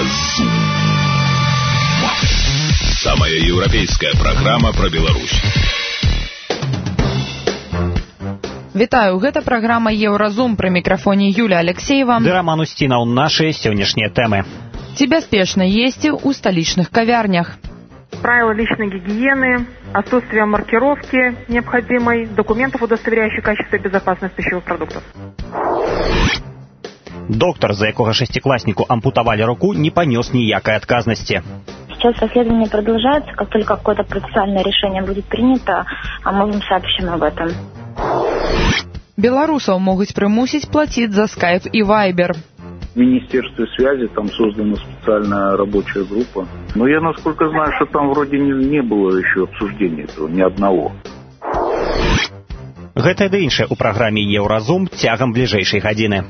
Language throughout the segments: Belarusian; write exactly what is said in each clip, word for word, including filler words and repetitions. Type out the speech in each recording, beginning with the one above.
Евразум. Самая европейская программа про Беларусь. Вітаю, гэта праграма Еўразум, пры мікрафоне Юлія Алексеева. Ды Роман Устінаў, наши сённяшнія тэмы. Ці бяспечна есці ў сталічных кавярнях? Правила личной гигиены, отсутствие маркировки необходимой, документов, удостоверяющих качество и безопасность пищевых продуктов. Доктор, за якога шестикласснику ампутовали руку, не понес никакой отказности. Сейчас расследование продолжается. Как только какое-то процессуальное решение будет принято, мы вам сообщим об этом. Белорусов могут примусить платить за Skype и Viber. В Министерстве связи там создана специальная рабочая группа. Но я, насколько знаю, что там вроде не, не было еще обсуждения этого, ни одного. Гэта ды іншае ў праграме Еўразум цягам бліжэйшай гадзіны.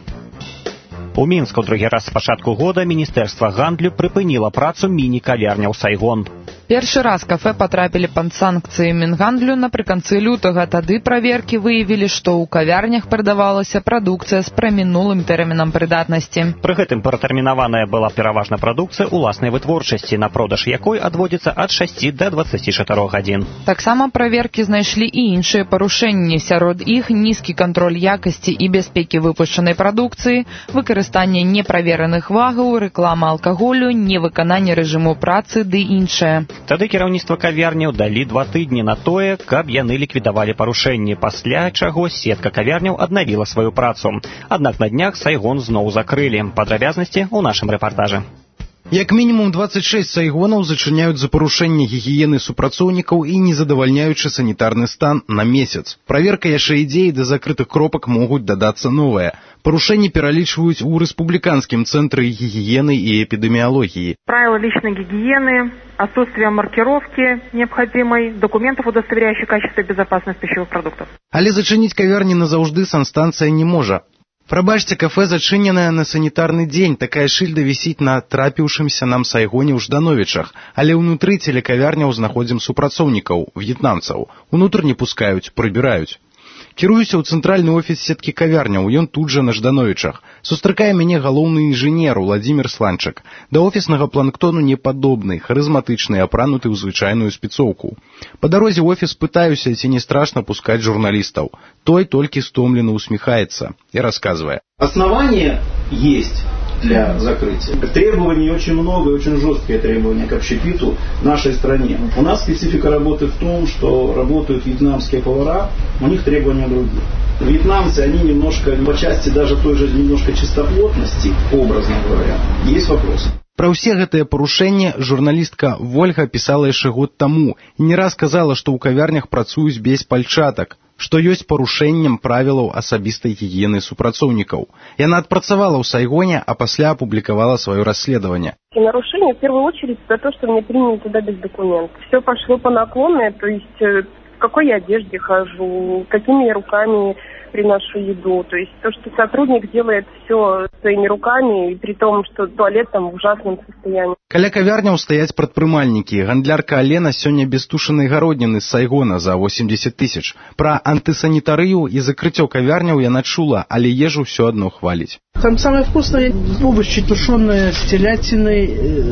У Мінску другі раз з пачатку года Міністэрства гандлю прыпыніла працу міні-кавярняў Сайгон. Першы раз кафе потрапілі пад санкцыі Мінгандлю напрыканцы лютага. Тады праверкі выявілі, што ў кавярнях прадавалася прадукцыя з прамінулым тэрмінам прыдатнасці. Пры гэтым пратэрмінаваная была пераважна прадукцыя ўласнай вытворчасці, на продаж якой адводзіцца ад шасці да дваццаці чатырох гадзін. Таксама праверкі знайшлі і іншыя парушэнні. Сярод іх нізкі кантроль якасці і бяспекі выпушчанай прадукцыі, выкарыстанне неправераных вагаў, рэклама алкаголю, невыкананне рэжыму працы ды іншае. Тады кіраўніцтва кавярняў далі два тыдні на тое, каб яны ліквідавалі парушэнні, пасля чаго сетка кавярняў аднавіла сваю працу. Аднак на днях Сайгон зноў закрылі. Падрабязнасці ў нашым рэпартажы. Як мінімум дваццаць шэсць сайгонаў зачыняюць за парушэнне гігіены супрацоўнікаў і незадавальняючы санітарны стан на месяц. Праверка яшчэ ідзе, і да закрытых кропак могуць дадацца новыя. Парушэнні пералічваюць у Рэспубліканскім цэнтры гігіены і эпідэміялогіі. Правила личной гигиены, отсутствие маркировки необходимой, документов, удостоверяющих качество и безопасность пищевых продуктов. Але зачыніць кавярні назаўжды санстанцыя не можа. Прабачце, кафе зачыненае на санітарны дзень. Такая шыльда вісіць на трапіўшымся нам Сайгоне ў Ждановічах, але ўнутры телекавярняў знаходзім супрацоўнікаў, в'етнамцаў. Унутр не пускаюць, прыбіраюць. Кіруюся ў цэнтральны офіс сеткі кавярняў, ён тут жа на Ждановічах. Сустракае мяне галоўны інжынер Уладзімір Сланчык. Да офіснага планктону не падобны, харызматычны, апрануты ў звычайную спецоўку. Па дарозе ў офіс пытаюся, ці не страшна пускаць журналістаў. Той толькі стомлена усміхаецца и рассказывая. Основания есть для закрытия. Требований очень много, и очень жесткие требования к общепиту в нашей стране. У нас специфика работы в том, что работают вьетнамские повара, у них требования другие. Вьетнамцы, они немножко, по части даже той же немножко чистоплотности, образно говоря, есть вопросы. Пра ўсе гэтыя парушэнні журналістка Вольга пісала яшчэ год таму і не раз казала, што ў кавярнях працуюць без пальчатак, што ёсць парушэннем правілаў асабістай гігіены супрацоўнікаў. Яна адпрацавала ў Сайгоне, а пасля апублікавала сваё расследаванне. И нарушение в первую очередь за то, что меня приняли туда без документов. Все пошло по наклонной, то есть в какой я одежде хожу, какими я руками приношу еду. То есть то, что сотрудник делает все своими руками, и при том, что туалет там в ужасном состоянии. Каля кавярняў стаяць прадпрымальнікі. Гандлярка Алена сёння без тушанай гародніны з Сайгона за восемьдесят тысяч. Пра антысанітарыю і закрыццё кавярняў яна чула, але ежу все одно хваліць. Там самое вкусное овощи тушеные с телятиной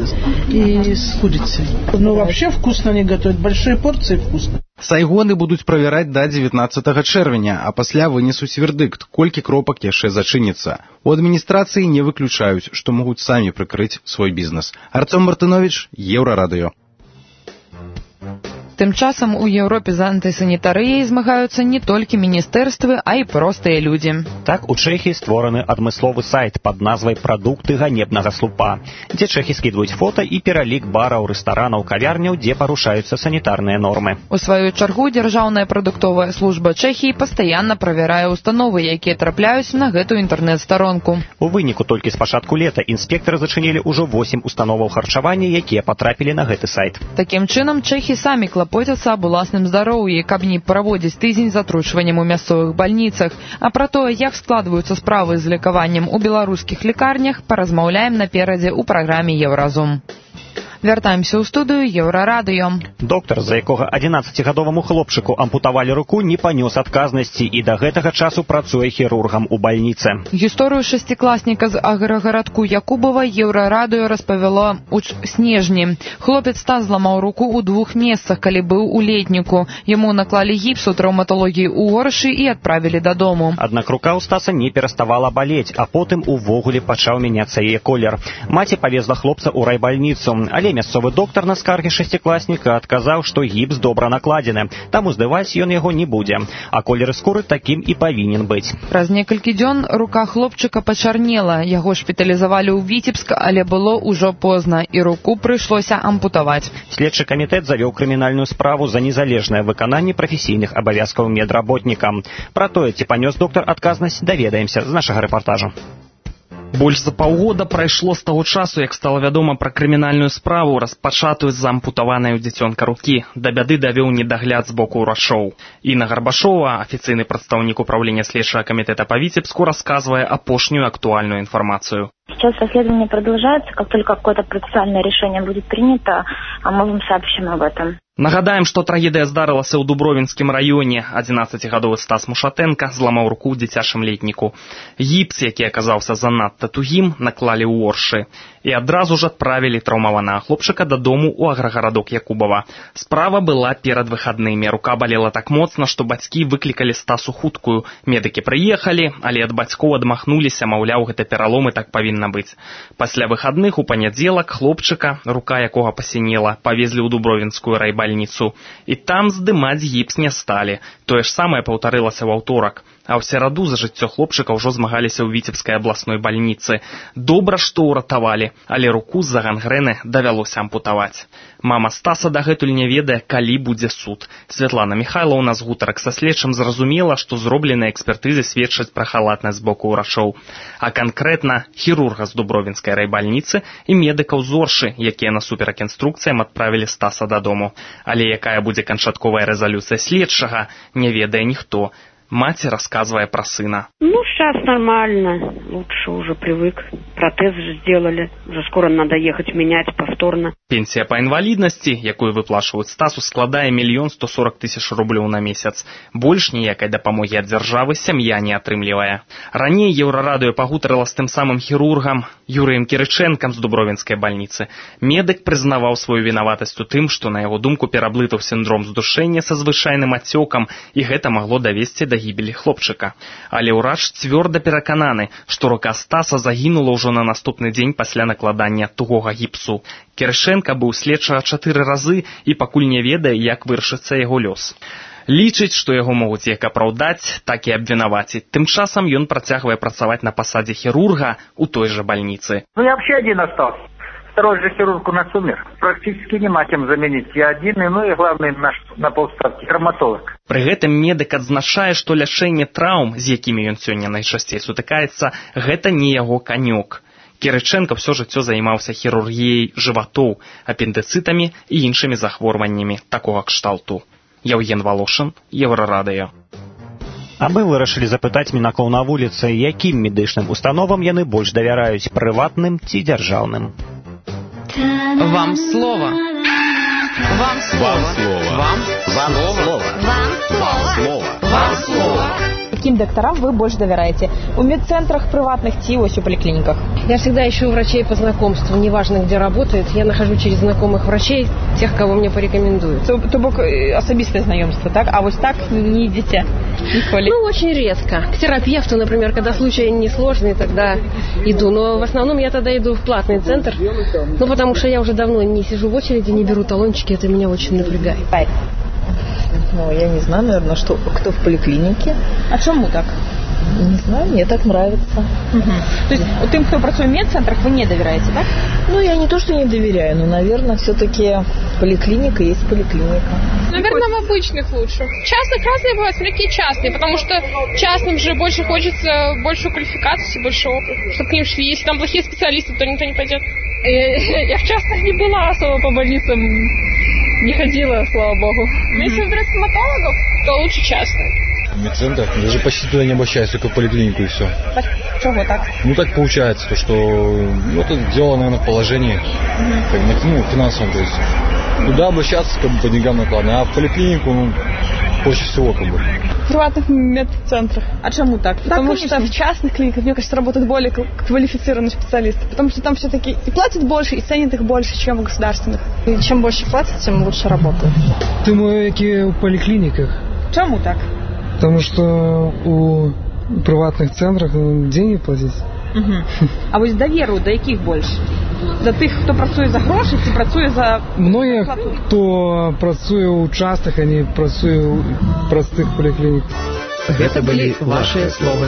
и с курицей. Ну вообще вкусно они готовят, большие порции вкусно. Сайгоны будуць правяраць да дзевятнаццатага чэрвеня, а пасля вынесуць вердыкт, колькі кропак яшчэ зачыніцца. У адміністрацыі не выключаюць, што могуць самі прыкрыць свой бізнес. Артём Мартынович, Еўрарадыё. Тым часам у Еўропе за антысанітарыяй змагаюцца не толькі міністэрствы, а і простыя людзі. Так, у Чэхіі створаны адмысловы сайт пад назвай «Прадукты ганебнага слупа», дзе чэхі скідваюць фота і пералік бараў, рэстаранаў, кавярняў, дзе парушаюцца санітарныя нормы. У сваю чаргу Дзяржаўная прадуктовая служба Чэхіі пастаянна правярае установы, якія трапляюць на гэтую інтэрнэт-старонку. У выніку толькі з пачатку лета інспектары зачынілі ўжо восем установаў харчавання, якія патрапілі на гэты сайт. Такім чынам, чэхі самі клапоцяцца аб уласным здароўі, каб не праводзіць тыдзень з атручваннем у мясцовых бальніцах. А пра тое, як складваюцца справы з лекаваннем у беларускіх лекарнях, паразмаўляем наперадзе ў праграме Еўразум. Вяртаемся ў студыю Еўрарадыё. Доктар, за якога адзінаццацігадоваму хлопчыку ампутавалі руку, не панёс адказнасці і да гэтага часу працуе хірургам у бальніцы. Гісторыю шасцікласніка з аграгарадку Якубова Еўрарадыё распавяло ў снежні. Хлопец Стас зламаў руку ў двух месцах, калі быў у летніку. Яму наклалі гіпс у траўматалогіі ў Оршы і адправілі дадому. Аднак рука ў Стаса не пераставала балець, а потым увогуле пачаў мяняцца яе колер. Маці павезла хлопца ў райбальніцу, але мясцовы доктар на скаргі шасцікласніка адказаў, што гіпс добра накладзены, таму здаваць ён яго не будзе, а колер скуры такім і павінен быць. Праз некалькі дзён рука хлопчыка пачарнела, яго шпіталізавалі ў Віцебск, але было ўжо позна, і руку прыйшлося ампутаваць. Следчы камітэт завёў крымінальную справу за незалежнае выкананне прафесійных абавязкаў медработніка. Пра тое, ці панёс доктар адказнасць, даведаемся з нашага рэпартажу. Больш за паўгода прайшло з таго часу, як стала вядома пра крымінальную справу, распачатую з-за ампутаванай у дзіцёнка рукі. Да бяды давёў недагляд з боку ўрачоў. Інна Гарбашова, афіцыйны прадстаўнік управлення следчага камітэта па Віцебску, расказвае апошнюю актуальную информацию. Сейчас расследование продолжается. Как только какое-то процессуальное решение будет принято, мы вам сообщим об этом. Нагадаем, што трагедыя здарылася ў Дубровінскім раёне. адзінаццацігадовы Стас Мушатенко зламаў руку ў дзіцячым летніку. Гіпс, які аказаўся занадта тугім, наклалі ў Оршы. І адразу ж адправілі траўмаванага хлопчыка дадому ў аграгарадок Якубова. Справа была перад выхаднымі. Рука балела так моцна, што бацькі выклікалі Стасу хуткую. Медыкі прыехалі, але ад бацькоў адмахнуліся, маўляў, гэта пералом і так павінна быць. Пасля выхадных у панядзелак хлопчыка, рука якога пасінела, павезлі ў Дубровінскую райбальніцу. І там здымаць гіпс не сталі. Тое ж самае паўтарылася ў аўторак. А ў сераду за жыццё хлопчыка ўжо змагаліся ў Віцебскай абласной бальніцы. Добра, што ўратавалі, але руку з-за гангрэны давялося ампутаваць. Мама Стаса дагэтуль не ведае, калі будзе суд. Святлана Михайлаўна з гутарак са следчым зразумела, што зробленыя экспертызы сведчаць пра халатнасць з боку ўрачоў. А канкрэтна хірурга з Дубровінскай райбальніцы і медыкаў з Оршы, якія насуперак інструкцыям адправілі Стаса дадому. Але якая будзе канчатковая рэзалюцыя следчага, не ведае ніхто. Мать рассказывая про сына. Ну, сейчас нормально. Лучше уже привык. Протез же сделали. Уже скоро надо ехать менять повторно. Пенсія па інваліднасці, якую выплачваюць Стасу, складае мільён сто сорок тысяч рублёў на месяц. Больш ніякай дапамогі ад дзяржавы сям'я не атрымлівае. Раней Еўрарадыё пагутарыла з тым самым хірургам Юрыем Кірычэнкам з Дубровінскай бальніцы. Медык прызнаваў сваю вінаватасць у тым, што на яго думку пераблытаў сіндром здушэння са звычайным ацёкам, і гэта магло давесці да гібелі хлопчыка. Але ўрач цвёрда перакананы, што рука Стаса загінула ўжо на наступны дзень пасля накладання тугога гіпсу. Кірычэнка быў следчага чатыры разы і пакуль не ведае, як вырашыцца яго лёс. Лічыць, што яго могуць як апраўдаць, так і абвінаваціць. Тым часам ён працягвае працаваць на пасадзе хірурга ў той жа бальніцы. Ну, я вообще один остался. Второй же хирург у нас умер. Практически нема кем заменить. Я один, и, ну и главный наш на полставки травматолог. Пры гэтым медык адзначае, што лячэнне траўм, з якімі ён сёння найчасцей сутыкаецца, гэта не яго канёк. Кірычэнка ўсё жыццё займаўся хірургіяй жыватоў, апендыцытамі і іншымі захворваннямі такога кшталту. Яўген Волошин, Еўрарадыё. А мы вырашылі запытаць мінакоў на вуліцы, якім медычным установам яны больш давяраюць, прыватным ці дзяржаўным. Вам слово. Вам слово. Вам слово. Вам слово. Вам слово. Вам слово. Каким докторам вы больше доверяете? У медцентрах приватных ти, ось у поликлиниках? Я всегда ищу врачей по знакомству, неважно где работают. Я нахожу через знакомых врачей тех, кого мне порекомендуют. То, то бок особистое знакомство, так? А вот так не идите? Ніколи? Ну, очень редко. К терапевту, например, когда случай несложный, тогда иду. Но в основном я тогда иду в платный центр. Ну, потому что я уже давно не сижу в очереди, не беру талончики, это меня очень напрягает. Ну, я не знаю, наверное, что, кто в поликлинике. А чему так? Не знаю, мне так нравится. Угу. То есть тем, кто працует в медцентрах, вы не доверяете, так? Ну, я не то, что не доверяю, но, наверное, все-таки поликлиника есть поликлиника. Наверное, в обычных лучше. Частных разные бывают, смотри, какие частные, потому что частным же больше хочется большую квалификацию, больше опыта, чтобы к ним шли. Если там плохие специалисты, то никто не пойдет. Я в частных не была особо по больницам, не ходила, слава богу. Но если выбирать стоматологов, то лучше частные. В медцентрах даже почти туда не обращаюсь, только в поликлинику и все. Чего так? Ну так получается, то, что ну, это дело, наверное, в положении, mm-hmm. как бы, ну, финансовом, то есть. Туда обращаться, как бы, по деньгам накладно, а в поликлинику, ну, проще всего, как бы. В приватных медцентрах. А чему так? Да, потому конечно. Что в частных клиниках, мне кажется, работают более квалифицированные специалисты. Потому что там все-таки и платят больше, и ценят их больше, чем в государственных. И чем больше платят, тем лучше работают. Думаю, які у поликлиниках. Чему так? Потому что у приватных центрах деньги платить. Угу. А ось довіру до яких більше? До тих, хто працює за гроші, чи працює за... Многие, кто працує у частных, а не працує у простых поликлиник. Это были ваши слова.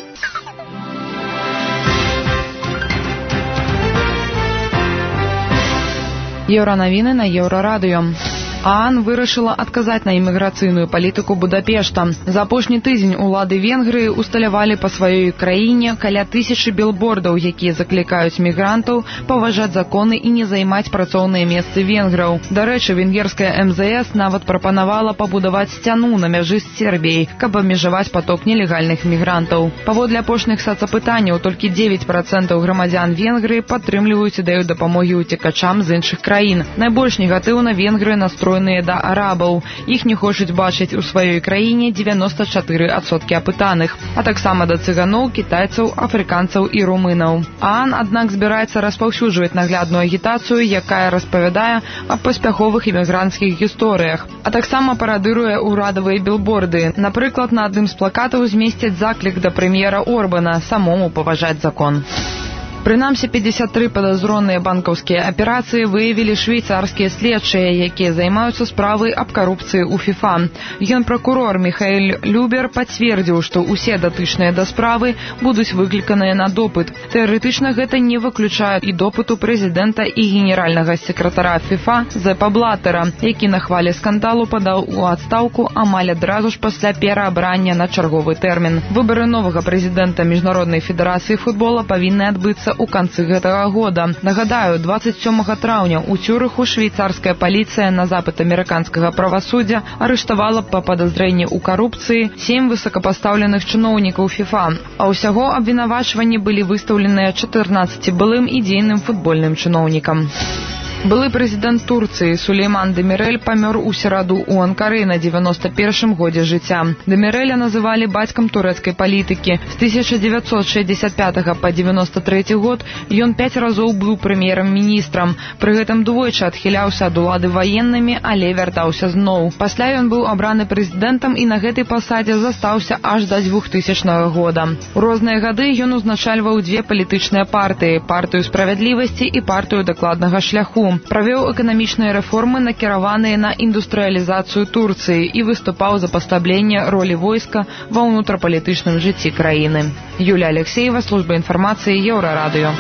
Еўранавіны на Еўрарадыё. ААН вырашыла адказаць на іміграцыйную палітыку Будапешта. За апошні тыдзень улады Венгрыі усталявалі па сваёй краіне каля тысячы білбордаў, якія заклікаюць мігрантаў паважаць законы і не займаць працоўныя месцы венграў. Дарэчы, венгерская эм зэ эс нават прапанавала пабудаваць сцяну на мяжы з Сербіяй, каб абмежаваць поток нелегальных мігрантаў. Паводле апошніх сацапытанняў, толькі дзевяць працэнтаў грамадзян Венгрыі падтрымліваюць ідэю дапамогі ўцекачам з іншых краін. Найбольш негатыўна Венгрыя настроена да арабаў. Іх не хочуць бачыць у сваёй краіне дзевяноста чатыры адсоткі апытаных, а таксама да цыганоў, кітайцаў, афрыканцаў і румынаў. ААН, аднак, збіраецца распаўсюджваць наглядную агітацыю, якая распавядае аб паспяховых імігранцкіх гісторыях, а таксама парадыруе ўрадавыя білборды. Напрыклад, на адным з плакатаў змесцяць заклік да прэм'ера Орбана самому паважаць закон. Прынамсі, пятьдесят три падазроныя банкаўскія аперацыі выявілі швейцарскія следчыя, якія займаюцца справай аб карупцыі ў ФІФА. Генпракурор Міхаэль Любер пацвердзіў, што ўсе датычныя да справы будуць выкліканыя на допыт. Тэарэтычна гэта не выключае і допыту прэзідэнта і генеральнага сакратара ФІФА Зепа Блаттера, які на хвалі скандалу падаў у адстаўку амаль адразу ж пасля пераабрання на чарговы тэрмін. Выбары новага прэзідэнта Міжнароднай федэрацыі футбола павінны адбыцца у канцы гэтага года. Нагадаю, двадцать сёмага траўня ў Цюрыху швейцарская паліцыя на запыт амерыканскага правасуддзя арыштавала па падазрэнні ў карупцыі сем высокапастаўленых чыноўнікаў ФІФА, а ўсяго абвінавачванні былі выстаўленыя чатырнаццаці былым і дзейным футбольным чыноўнікам. Былы прэзідэнт Турцыі Сулейман Демирель памёр у сераду ў Анкары на девяносто першым годзе жыцця. Демиреля называлі бацькам турэцкай палітыкі. З тысяча дзевяцьсот шэсцьдзесят пятага па девяносто трэці год ён пяць разоў быў прэм'ерам-міністрам. Пры гэтым двойчы адхіляўся ад улады ваеннымі, але вяртаўся зноў. Пасля ён быў абраны прэзідэнтам і на гэтай пасадзе застаўся аж да двухтысячнага года. У розныя гады ён узначальваў дзве палітычныя партыі – партыю справядлівасці і партыю дакладнага шляху. Правёў эканамічныя рэформы, накіраваныя на індустрыялізацыю Турцыі і выступаў за пастабленне ролі войска ва ўнутрапалітычным жыцці краіны. Юлія Алексеева, служба інфармацыі, Еўрарадыё.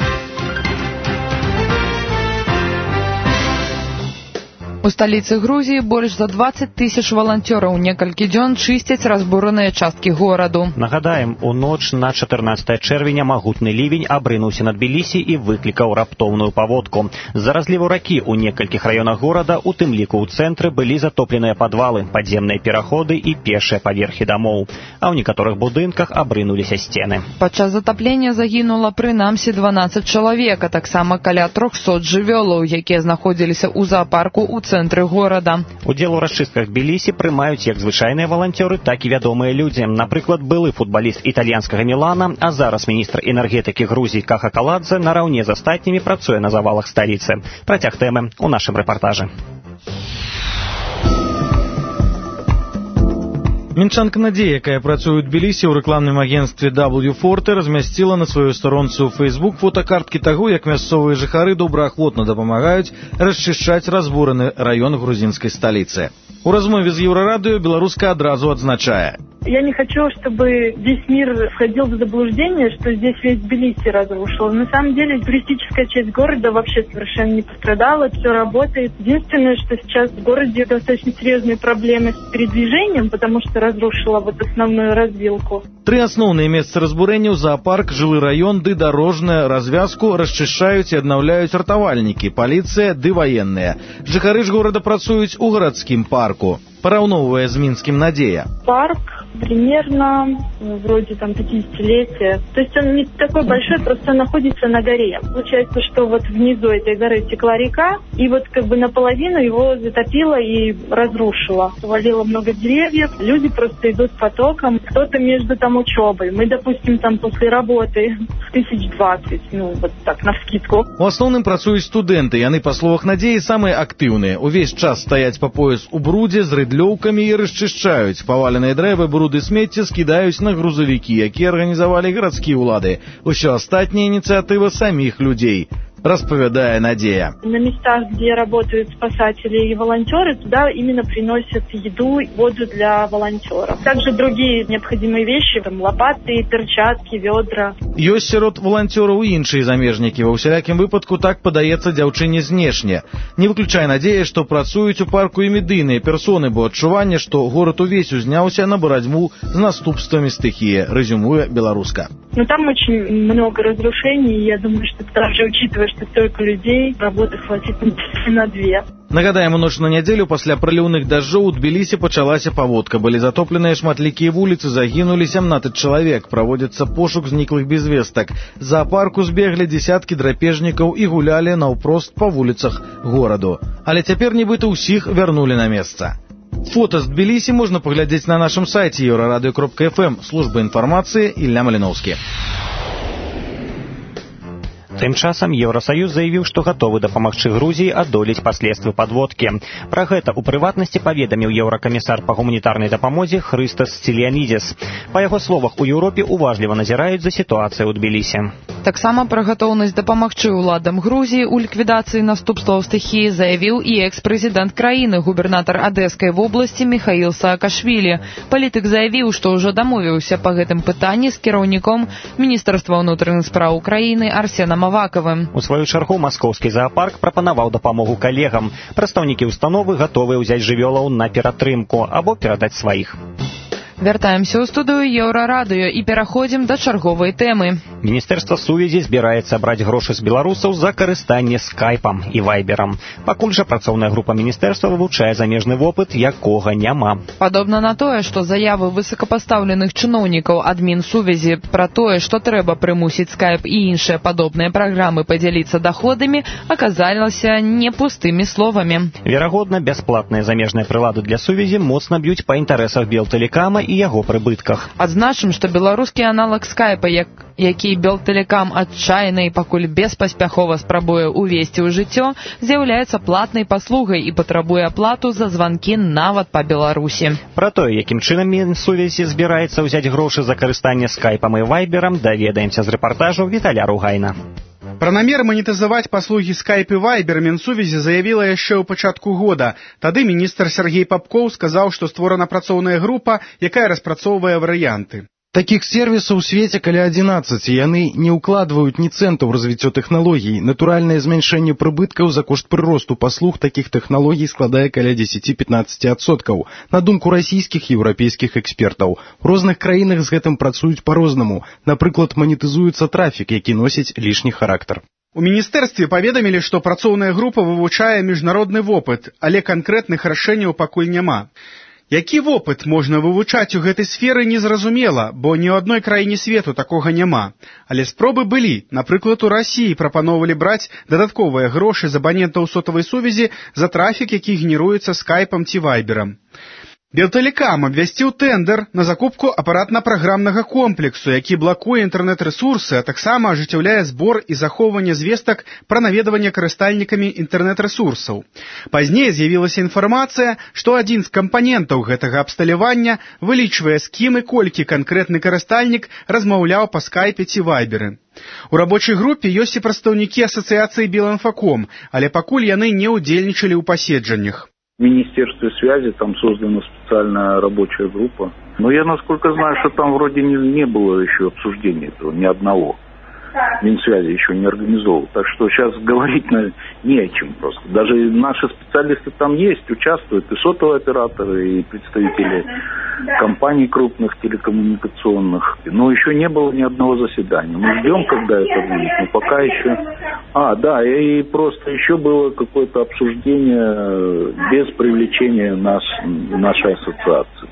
У сталіцы Грузіі больш за двадцать тысяч валанцёраў некалькі дзён чысцяць разбураныя часткі гораду. Нагадаем, у ноч на чатырнаццатае чэрвеня магутны лівень абрынуўся над Тбілісі і выклікаў раптоўную паводку. З-за разліву ракі ў некалькіх раёнах горада, у тым ліку ў цэнтры, былі затопленыя падвалы, падземныя пераходы і пешыя паверхі дамоў, а ў некаторых будынках абрынуліся сцены. Падчас затаплення загінула прынамсі дванаццаць чалавек, а таксама каля трохсот жывёлаў, якія знаходзіліся ў заапарку ў цэнтры горада. Удзел у расчыстках Тбілісі прымаюць як звычайныя валанцёры, так і вядомыя людзі. Напрыклад, былы футбаліст італьянскага Мілана, а зараз міністр энергетыкі Грузіі Каха Каладзе нараўне з астатнімі працуе на завалах сталіцы. Працяг тэмы ў нашым рэпартажы. Мінчанка Надзея, якая працуе ў Тбілісі ў рэкламным агенцтве дабл ю форти, размясціла на сваёй старонцы ў Facebook фотакарткі таго, як мясцовыя жыхары добраахвотна дапамагаюць расчышчаць разбураны раён грузінскай сталіцы. У размове з Еўрарадыё беларуска адразу адзначае: Я не хочу, чтобы весь мир входил в заблуждение, что здесь весь Тбилиси разрушил. На самом деле туристическая часть города вообще совершенно не пострадала, все работает. Единственное, что сейчас в городе достаточно серьезные проблемы с передвижением, потому что разрушила вот основную развилку. Тры асноўныя месцы разбурэнняў: зоопарк, жылы раён ды дарожная развязку расчышчаюць і аднаўляюць ратавальнікі, паліцыя ды ваенныя. Жыхары ж горада працуюць у гарадскім парку. Параўноўвае з мінскім Надзея. Парк Примерно, вроде там пятидесятилетия. То есть он не такой большой, просто он находится на горе. Получается, что вот внизу этой горы текла река, и вот как бы наполовину его затопило и разрушило. Повалило много деревьев, люди просто идут потоком. Кто-то между там учебой. Мы, допустим, там после работы тысяч двадцать, ну вот так, навскидку. У асноўным працуюць студэнты, яны, па словах Надзеі, самыя актыўныя. Увесь час стаяць па пояс у брудзе з рыдлёўкамі і расчышчаюць. Паваленыя дрэвы, бруды, смецце скідаюць на грузавікі, якія арганізавалі гарадскія ўлады. Усё астатняя ініцыятыва саміх людзей, распавядае Надзея. На местах, где работают спасатели и волонтеры, туда именно приносят еду и воду для волонтеров. Также другие необходимые вещи, там лопаты, перчатки, ведра. Ёсць сярод волонтераў і іншыя замежнікі. Ва ўсялякім выпадку так падаецца дзяўчыне знешне. Не выключае Надзея, што працуюць у парку і медыйныя персоны, бо адчуванне, што горад увесь узняўся на барацьбу з наступствамі стыхіі, рэзюмуе беларуска. Но там очень много разрушений, и я думаю, что даже учитывая, что столько людей, работы хватит на две. Нагадаем, у ноч на нядзелю пасля праліўных дажджоў у Тбілісі пачалася паводка. Былі затопленыя шматлікія вуліцы, загінулі сямнаццаць чалавек. Праводзіцца пошук зніклых без вестак. З зоапарку збеглі дзесяткі драпежнікаў і гулялі наўпрост па вуліцах гораду. Але цяпер нібыта ўсіх вярнулі на месца. Фота з Тбілісі можна паглядзець на нашым сайце еўрарадыё кропка эф эм. Служба інфармацыі, Ілля Маліноўскі. Тым часам Еўрасаюз заявіў, што гатовы дапамагчы Грузіі адолець паследствы падводкі. Пра гэта ў прыватнасці паведаміў еўракамісар па гуманітарнай дапамозе Хрыстас Стилианидис. Па яго словах, у Еўропе уважліва назіраюць за сітуацыяй у Тбілісі. Таксама пра гатоўнасць дапамагчы ўладам Грузіі ў ліквідацыі наступстваў стыхіі заявіў і экс-прэзідэнт краіны, губернатар Адэскай вобласці Михаил Саакашвілі. Палітык заявіў, што ўжо дамовіўся па гэтым пытанні з кіраўніком Міністэрства ўнутраных спраў краіны Арсенам Аваковым. У сваю чаргу маскоўскі заапарк прапанаваў дапамогу калегам. Прадстаўнікі ўстановы гатовыя ўзяць жывёлаў на ператрымку або перадаць сваіх. Вяртаемся ў студыю Еўрарадыё і пераходзім да чарговай тэмы. Міністэрства сувязі збіраецца браць грошы з беларусаў за карыстанне скайпам і вайберам. Пакуль жа працоўная група міністэрства вывучае замежны вопыт, якога няма. Падобна на тое, што заявы высокапастаўленых чыноўнікаў адмінсувязі пра тое, што трэба прымусіць скайп і іншыя падобныя праграмы падзяліцца даходамі, аказалася не пустымі словамі. Верагодна, бясплатныя замежныя прылады для сувязі моцна б'юць па інтарэсах Белтэлекама і яго прыбытках. Адзначым, што беларускі аналаг скайпа, як, які Белтэлекам адчайна і пакуль беспаспяхова спрабуе ўвесці ў жыццё, з'яўляецца платнай паслугай і патрабуе аплату за званкі нават па Беларусі. Пра тое, якім чынам Мінсувязі збіраецца ўзяць грошы за карыстанне скайпам і вайберам, даведаемся з рэпартажу Віталя Ругайна. Пра намер манетызаваць паслугі скайп і вайбер Мінсувязі заявіла яшчэ ў пачатку года. Тады міністр Сергей Папкоў сказаў, што створана працоўная група, якая распрацоўвае варыянты. Такіх сервісаў у свеце каля адзінаццаць, яны не ўкладваюць ні цэнта ў развіццё тэхналогій. Натуральнае змяншэнне прыбыткаў за кошт прыросту паслуг такіх тэхналогій складае каля дзесяць-пятнаццаць адсоткаў. На думку расійскіх і еўрапейскіх экспертаў, у розных краінах з гэтым працуюць па-рознаму. Напрыклад, манетызуецца трафік, які носіць лішні характар. У міністэрстве паведамілі, што працоўная група вывучае міжнародны вопыт, але канкрэтных рашэнняў пакуль няма. Які вопыт можна вывучаць у гэтай сферы, незразумела, бо ні ў адной краіне свету такога няма. Але спробы былі. Напрыклад, у Расіі прапаноўвалі браць дадатковыя грошы з абанентаў сотавай сувязі за трафік, які генеруецца скайпам ці вайберам. Белтэлекам абвясціў тэндэр на закупку апаратна-праграмнага комплексу, які блакуе інтэрнэт-рэсурсы, а таксама ажыццяўляе збор і захоўванне звестак пра наведванне карыстальнікамі інтэрнэт-рэсурсаў. Пазней з'явілася інфармацыя, што адзін з кампанентаў гэтага абсталявання вылічвае, з кім і колькі канкрэтны карыстальнік размаўляў па скайпе ці вайберы. У рабочай групе ёсць і прадстаўнікі асацыяцыі Белінфаком, але пакуль яны не ўдзельнічалі ў паседжаннях. В Министерстве связи там создана специальная рабочая группа. Но я, насколько знаю, что там вроде не, не было еще обсуждения этого, ни одного. Минсвязи еще не организовал. Так что сейчас говорить на, не о чем просто. Даже наши специалисты там есть, участвуют и сотовые операторы, и представители компаний крупных телекоммуникационных. Но еще не было ни одного заседания. Мы ждем, когда это будет, но пока еще... А, да, и просто еще было какое-то обсуждение без привлечения нас, нашей ассоциации.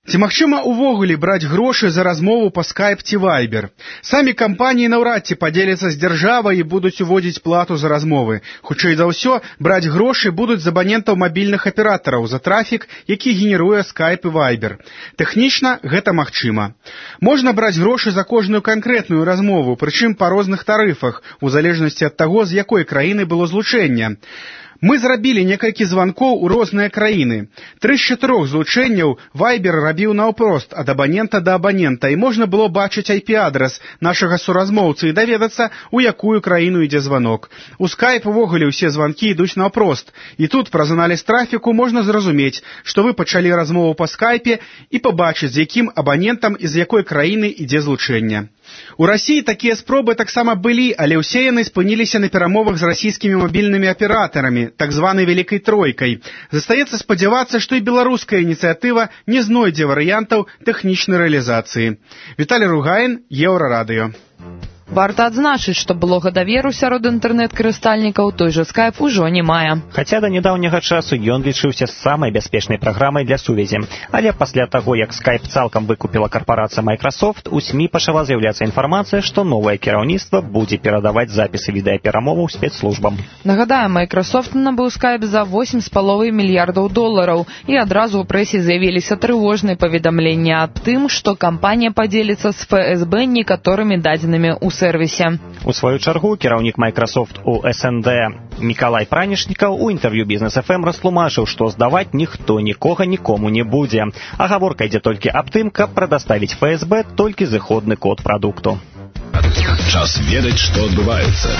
Ці магчыма ўвогуле браць грошы за размову па скайп ці вайбер? Самі кампаніі наўрад ці падзеляцца з дзяржавай і будуць уводзіць плату за размовы. Хутчэй за ўсё, браць грошы будуць з абанентаў мабільных аператараў за трафік, які генеруе скайп і вайбер. Тэхнічна гэта магчыма. Можна браць грошы за кожную канкрэтную размову, прычым па розных тарыфах, у залежнасці ад таго, з якой краіны было злучэнне. Мы зрабілі некалькі званкоў у розныя краіны. Тры з чатырох злучэнняў Вайбер рабіў наўпрост ад абанента да абанента, і можна было бачыць ай пі-адрас нашага суразмоўцы і даведацца, у якую краіну ідзе званок. У скайп увогуле ўсе званкі ідуць наўпрост, і тут праз аналіз трафіку можна зразумець, што вы пачалі размову па скайпе і пабачыць, з якім абанентам і з якой краіны ідзе злучэнне. У Расіі такія спробы таксама былі, але ўсе яны спыніліся на перамовах з расійскімі мабільнымі аператарамі, так званай «Великай тройкай». Застаецца спадзявацца, што і беларуская ініцыятыва не знойдзе варыянтаў тэхнічнай рэалізацыі. Віталій Ругаін, Еўрарадыё. Варта адзначыць, што блога даверу сярод інтэрнэт-карыстальнікаў той жа скайп ужо не мае. Хаця да нядаўняга часу ён лічыўся самай бяспечнай праграмай для сувязі. Але пасля таго, як скайп цалкам выкупіла карпорацыя Microsoft, у СМІ пачала з'яўляцца інфармацыя, што новае кіраўніцтва будзе перадаваць запісы відэаперамоваў спецслужбам. Нагадаем, Microsoft набыў скайп за восемь з паловай мільярдаў долараў, і адразу ў прэсе з'явіліся трывожныя паведамленні аб тым, што кампанія падзеліцца з эф эс бэ некаторымі дадзенымі ў сервісе. У сваю чаргу кіраўнік Microsoft у эс эн дэ Мікалай Пранішнікаў у інтэрв'ю Бізнес эф эм растлумачыў, што здаваць ніхто нікога нікому не будзе. А гаворка ідзе толькі аб тым, каб прадаставіць эф эс бэ толькі зыходны код прадукту. Час ведаць, што адбываецца.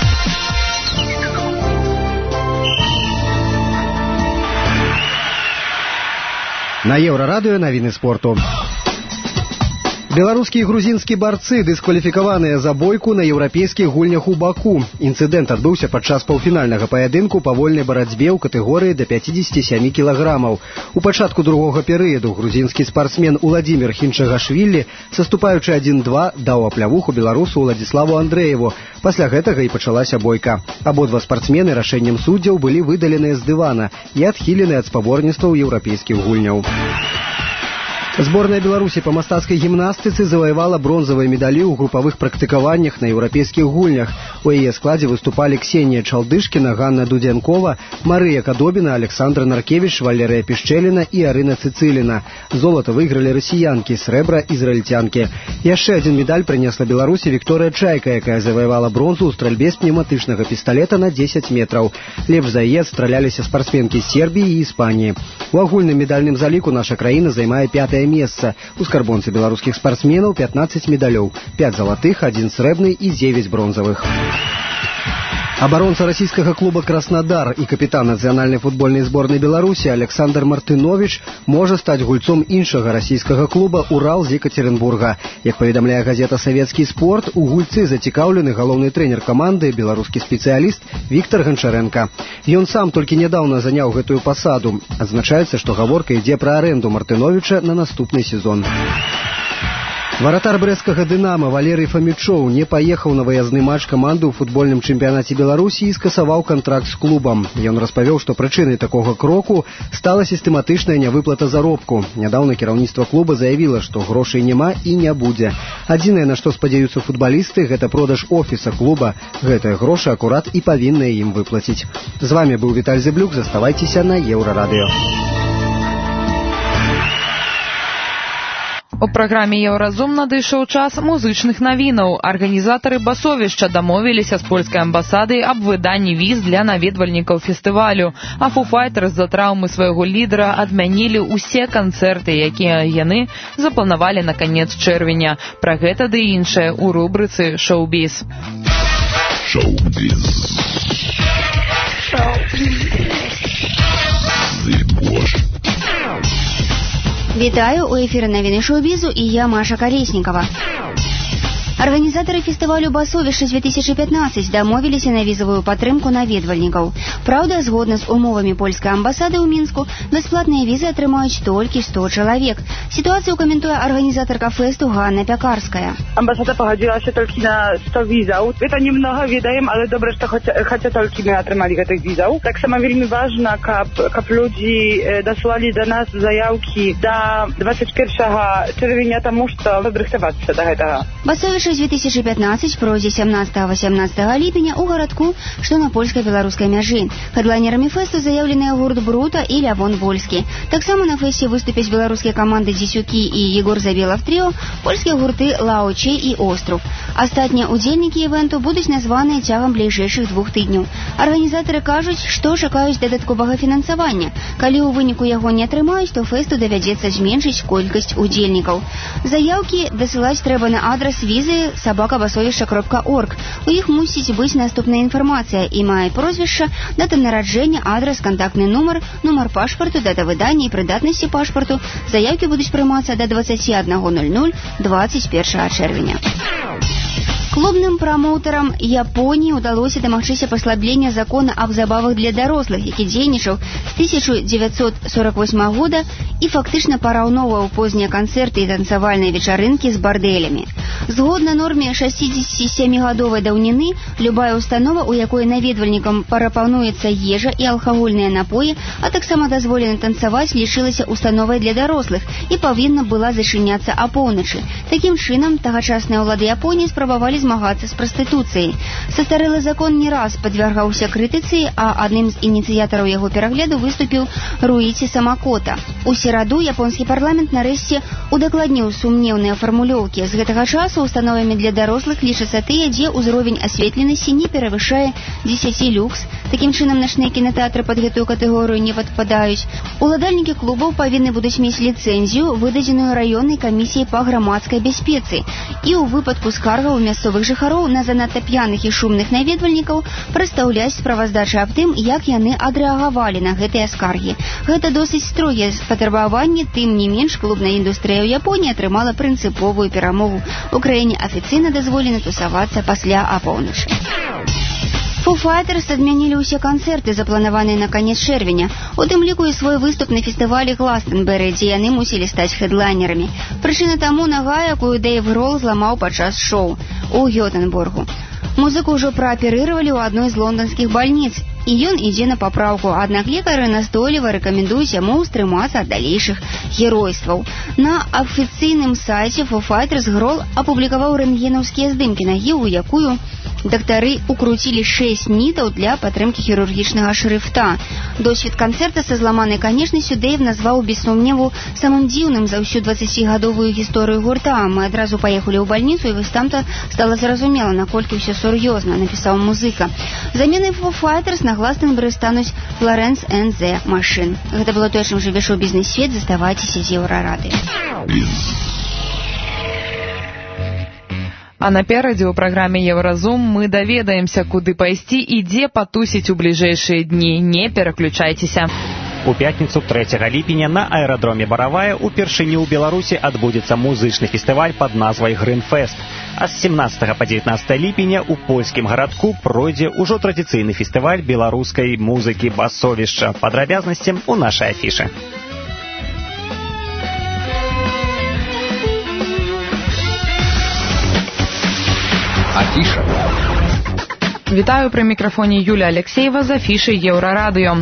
На Еўрарадыё навіны спорту. Беларускія і грузінскія барцы дыскваліфікаваныя за бойку на еўрапейскіх гульнях у Баку. Інцыдэнт адбыўся падчас паўфінальнага паядынку па вольнай барацьбе ў катэгорыі да пяцідзесяці сямі кілаграмаў. У пачатку другога перыяду грузінскі спартсмен Уладзімір Хінчагашвілі, саступаючы адзін-два, даў аплявуху беларусу Уладзіславу Андрэеву. Пасля гэтага і пачалася бойка. Абодва спартсмены рашэннем суддзяў былі выдаленыя з дывана і адхілены ад спаборніцтваў еўрапейскіх гульняў. Зборная Беларусі па мастацкай гімнастыцы заваявала бронзавыя медалі ў групавых практыкаваннях на еўрапейскіх гульнях. У яе складзе выступалі Ксенія Чалдышкіна, Ганна Дудзянкова, Марыя Кадобіна, Александра Наркевіч, Валерыя Пішчэліна і Арына Цыцыліна. Золата выйгралі расіянкі, срэбра ізраільцянкі. Яшчэ адзін медаль прынесла Беларусі Вікторыя Чайка, якая заваявала бронзу ў стральбе з пневматычнага пісталета на дзесяць метраў. Лепш за яе адстраляліся спартсменкі з Сербіі і Іспаніі. У агульным медальным заліку наша краіна займае пятае месца. У скарбонцы беларускіх спартсменаў пятнаццаць медалёў, пяць залатых, адзін срэбны і дзевяць бронзавых. Абаронца расійскага клуба «Краснодар» і капітан нацыянальнай футбольнай зборнай Беларусі Александр Мартынович можа стаць гульцом іншага расійскага клуба «Урал» з Екатеринбурга. Як паведамляе газета «Савецкі спорт», у гульцы зацікаўлены галоўны трэнер каманды, беларускі спецыяліст Віктор Ганчаренко. Ён сам толькі нядаўна заняў гэтую пасаду. Адзначаецца, што гаворка ідзе пра арэнду Мартыновича на наступны сезон. Варатар брэсцкага «Дынама» Валерый Фамічоў не паехаў на выязны матч каманды ў футбольным чэмпіянаце Беларусі і скасаваў кантракт з клубам. Ён распавёў, што прычынай такога кроку стала сістэматычная нявыплата заробку. Нядаўна кіраўніцтва клуба заявіла, што грошай няма і не будзе. Адзінае, на што спадзяюцца футбалісты, гэта продаж офіса клуба. Гэтыя грошы акурат і павінныя ім выплаціць. З вамі быў Віталь Зэблюк, заставайцеся на Еўрарадыё. У праграме «Еўразум» надышоў час музычных навінаў. Арганізатары басовішча дамовіліся з польскай амбасадай аб выданні віз для наведвальнікаў фестывалю, а Foo Fighters з-за траўмы свайго лідара адмянілі ўсе канцэрты, якія яны запланавалі на канец чэрвеня. Пра гэта ды іншае ў рубрыцы «Шоу-біз». Шоу-біз. Вітаю, у ефіры навіны шоу-бізу і я, Маша Калеснікова. Арганізатары фестывалю «Басовішча две тысячи пятнадцать» дамовіліся на візавую падтрымку наведвальнікаў. Праўда, згодна з умовамі польскай амбасады ў Мінску, бясплатныя візы атрымаюць толькі сто чалавек. Сітуацыю каментуе арганізатарка фесту Ганна Пякарская. Амбасада погодзілася толькі на сто візаў. Гэта немного ведаем, але добра, што хаця толькі мы атрымалі гэтых візаў. Таксама вельмі важна, каб, каб людзі даслалі да нас заяўкі да двадцать первого чэрвеня, таму што падрыхтавацца да гэтага. «Басовішча две тысячи пятнадцать» пройдзе сямнадцатага-восемнадцатага ліпеня ў гарадку, што на польска-беларускай мяжы. Хедлайнерамі фэсту заяўленыя гурт «Брута» і Лявон Вольскі. Таксама на фэсце выступяць беларускія каманды «Дзесюкі» і «Егор Забелов тріо», польскія гурты «Лаочей» і «Остров». Астатнія удзельнікі івенту будуць названыя цягам бліжэйшых двух тыдняў. Арганізатары кажуць, што чакаюць дадатковага фінансавання. Калі ў выніку яго не атрымаюць, то фэсту давядзецца зменшыць колькасць удзельнікаў. Заяўкі дасылаць трэба на адрас візы собака басовішча кропка орг. У іх мусіць быць наступная інфармацыя: імя і прозвішча, дата нараджэння, адрас, кантактны нумар, нумар пашпарту, дата выдання і прыдатнасці пашпарту. Заяўкі будуць прымацца да двадцать один ноль ноль двадцать первого чэрвеня. Клубным прамоўтарам Японіі ўдалося дамагчыся паслаблення закона аб забавах для дарослых, які дзейнічаў з тысяча дзевяцьсот сорок восьмага года і фактычна параўноўваў познія канцэрты і танцавальныя вечарынкі з бардэлямі. Згодна норме шэсцідзесятсямігадовай даўніны, любая установа, у якой наведвальнікам прапануецца ежа і алкагольныя напоі, а таксама дазволена танцаваць, лічылася установай для дарослых і павінна была зачыняцца апоўначы. Такім чынам, тагачасныя ўлады Японіі спрабавалі змагацца з прастытуцыяй. Састарэлы закон не раз падвяргаўся крытыцы, а адным з ініцыятараў яго перагляду выступіў Руіці Самакота. У сераду японскі парламент нарэшце удакладніў сумнеўныя фармулёўкі. З гэтага часу установамі для дарослых лічацца тыя, дзе ўзровень асветленасці не перавышае дзесяць люкс. Такім чынам, начныя кінатэатры пад гэтую катэгорыю не падпадаюць. Уладальнікі клубаў павінны будуць мець ліцэнзію, выдадзеную раённай камісіяй па грамадскай бяспецы. І ў выпадку скаргаў мясцовых жыхароў на занадта п'яных і шумных наведвальнікаў прадстаўляць справаздачы аб тым, як яны адрэагавалі на гэтыя скаргі. Гэта досыць строгія патрабаванні, тым не менш клубная індустрыя ў Японіі атрымала прынцыповую перамогу. У краіне афіцыйна дазволена тусавацца пасля апоўначы. Foo Fighters адмянілі ўсе канцэрты, запланаваныя на канец чэрвеня, у тым ліку і свой выступ на фестывалі Гластенберы, дзе яны мусілі стаць хедлайнерамі. Прычына таму нага, якую Дэйв Грол зламаў падчас шоу у Гётэнбургу. Музыку ўжо прааперыравалі ў адной з лонданскіх бальніц, і ён ідзе на папраўку, аднак лекары настойліва рэкамендуюць яму стрымацца ад далейшых геройстваў. На афіцыйным сайце Foo Fighters Грол апублікаваў рэнтгенаўскія здымкі нагі, у якую дактары укруцілі шэсць нітаў для падтрымкі хірургічнага шрыфта. Досвед канцэрта са зламанай канечнасцю Дэйв назваў без сумневу самым дзіўным за ўсю дваццацігадовую гісторыю гурта. Мы адразу паехалі ў бальніцу, і вось там-то стала зразумела, наколькі ўсё сур'ёзна, напісаў музыка. Заменай Foo Fighters на Гластенберы стануць Florence and the Machine. Гэта было тое, чым жыве шоу-бізнес-свет. Заставайцеся з Еўрарадыё. А наперадзе ў праграме «Еўразум» мы даведаемся, куды пайсці і дзе патусіць у бліжэйшыя дні. Не пераключайцеся. У пятніцу трэцяга ліпеня на аэрадроме Баравая упершыню ў Беларусі адбудзецца музычны фестываль пад назвай «Гринфест». А з семнадцатага па дзевятнаццатае ліпеня ў польскім гарадку пройдзе ўжо традыцыйны фестываль беларускай музыкі «Басовішча». Падрабязнасці ў нашай афішы. Афіша. Вітаю, пры мікрафоне Юля Алексеева з афішай Еўрарадыё.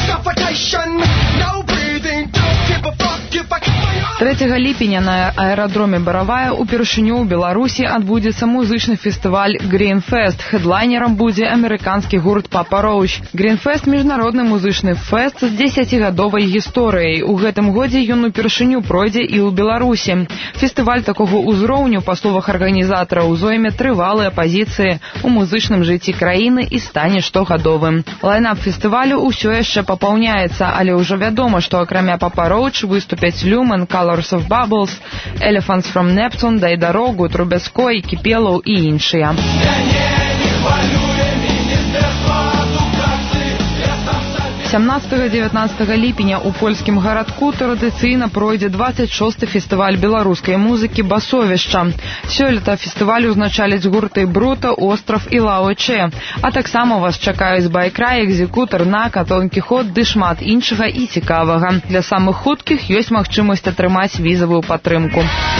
трэцяга ліпеня на аэрадроме Баравая упершыню ў Беларусі адбудзецца музычны фестываль «Гринфест». Хедлайнерам будзе амерыканскі гурт «Папа Роуч». «Гринфест» – міжнародны музычны фэст з дзесяцігадовай гісторыяй. У гэтым годзе ён упершыню пройдзе і ў Беларусі. Фестываль такога ўзроўню, па словах арганізатараў, зойме трывалыя пазіцыі ў музычным жыцці краіны і стане штогадовым. Лайнап фестывалю ўсё яшчэ папаўняецца, але ўжо вядома, што акрамя «Папа Роуч» выступяць Люмен, Colors of Bubbles, Elephants from Neptune, Дай дарогу, Трубецкой, Кіпелаў і іншыя. сямнаццатага-дзевятнаццатага ліпеня ў польскім гарадку традыцыйна пройдзе двадцать шосты фестываль беларускай музыкі «Басовішча». Сёлета фестываль узначаліць гурты «Брута», «Остров» і «Лао-Че». А таксама вас чакаюць «Байкрай», «Экзекутар», «Нака», «Дон Кіхот» ды шмат іншага і цікавага. Для самых хуткіх ёсць магчымасць атрымаць візавую падтрымку.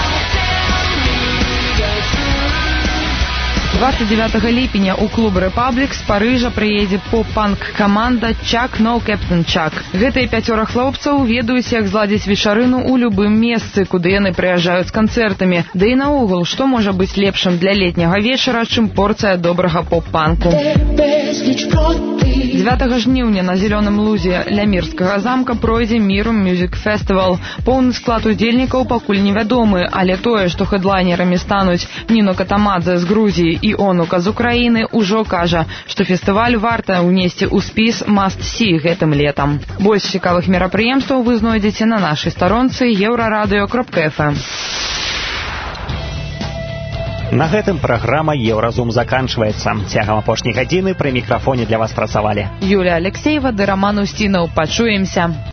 двадцать девятага ліпеня ў клуб «Рэпаблік» з Парыжа прыедзе поп-панк-каманда «Чак No Captain Чак». Гэтыя пяцёра хлопцаў ведаюць, як зладзіць вечарыну ў любым месцы, куды яны прыязджаюць з канцэртамі. Да і наогул, што можа быць лепшым для летняга вечара, чым порцыя добрага поп-панку. дзевятага жніўня на зялёным лузе Лямірскага замка пройдзе «Мірум Music Festival». Поўны склад удзельнікаў пакуль невядомы, але тое, што хэдлайнерамі стануць Ніно Катамадзе з Грузіі і Онука з Украіны, ужо кажа, што фестываль варта ўнесці ў спіс must-see гэтым летам. Больш цікавых мерапрыемстваў вы знойдзеце на нашай старонцы еўрарадыё кропка эф эм. На гэтым праграма «Еўразум» заканчваецца. Цягам апошняй гадзіны пры мікрафоне для вас працавалі Юлія Алексеева ды Раман Устінаў. Пачуемся.